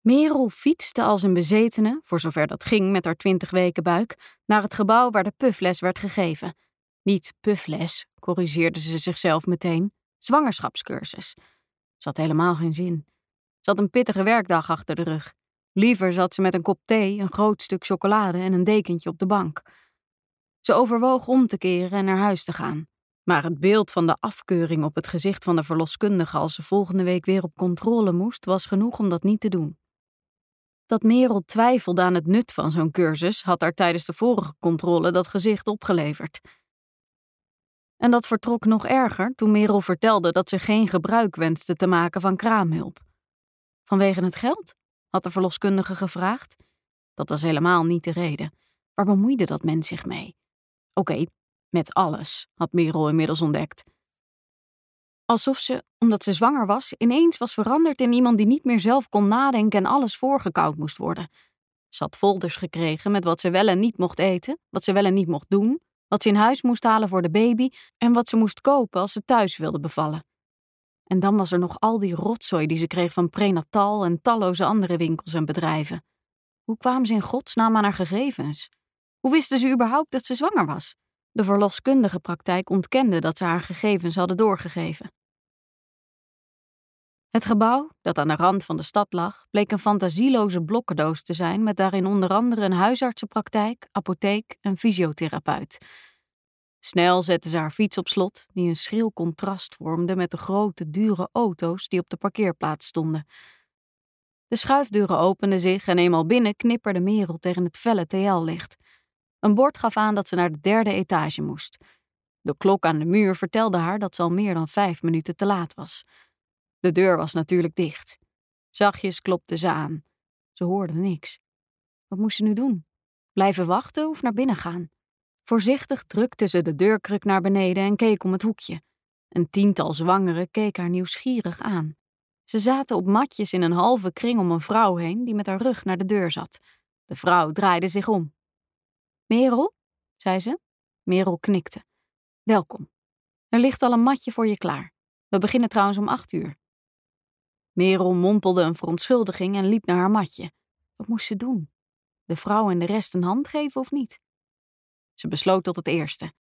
Merel fietste als een bezetene, voor zover dat ging met haar 20 weken buik, naar het gebouw waar de pufles werd gegeven. Niet pufles, corrigeerde ze zichzelf meteen, zwangerschapscursus. Ze had helemaal geen zin. Ze had een pittige werkdag achter de rug. Liever zat ze met een kop thee, een groot stuk chocolade en een dekentje op de bank. Ze overwoog om te keren en naar huis te gaan. Maar het beeld van de afkeuring op het gezicht van de verloskundige als ze volgende week weer op controle moest, was genoeg om dat niet te doen. Dat Merel twijfelde aan het nut van zo'n cursus had haar tijdens de vorige controle dat gezicht opgeleverd. En dat vertrok nog erger toen Merel vertelde dat ze geen gebruik wenste te maken van kraamhulp. Vanwege het geld? Had de verloskundige gevraagd. Dat was helemaal niet de reden. Waar bemoeide dat mens zich mee? Oké, met alles, had Merel inmiddels ontdekt. Alsof ze, omdat ze zwanger was, ineens was veranderd in iemand die niet meer zelf kon nadenken en alles voorgekauwd moest worden. Ze had folders gekregen met wat ze wel en niet mocht eten, wat ze wel en niet mocht doen, wat ze in huis moest halen voor de baby en wat ze moest kopen als ze thuis wilde bevallen. En dan was er nog al die rotzooi die ze kreeg van prenatal en talloze andere winkels en bedrijven. Hoe kwamen ze in godsnaam aan haar gegevens? Hoe wisten ze überhaupt dat ze zwanger was? De verloskundige praktijk ontkende dat ze haar gegevens hadden doorgegeven. Het gebouw, dat aan de rand van de stad lag, bleek een fantasieloze blokkendoos te zijn met daarin onder andere een huisartsenpraktijk, apotheek en fysiotherapeut. Snel zette ze haar fiets op slot, die een schril contrast vormde met de grote, dure auto's die op de parkeerplaats stonden. De schuifdeuren openden zich en eenmaal binnen knipperde Merel tegen het felle TL-licht. Een bord gaf aan dat ze naar de 3e etage moest. De klok aan de muur vertelde haar dat ze al meer dan 5 minuten te laat was. De deur was natuurlijk dicht. Zachtjes klopte ze aan. Ze hoorde niks. Wat moest ze nu doen? Blijven wachten of naar binnen gaan? Voorzichtig drukte ze de deurkruk naar beneden en keek om het hoekje. Een 10-tal zwangeren keek haar nieuwsgierig aan. Ze zaten op matjes in een halve kring om een vrouw heen die met haar rug naar de deur zat. De vrouw draaide zich om. Merel, zei ze. Merel knikte. Welkom. Er ligt al een matje voor je klaar. We beginnen trouwens om 8 uur. Merel mompelde een verontschuldiging en liep naar haar matje. Wat moest ze doen? De vrouw en de rest een hand geven of niet? Ze besloot tot het eerste.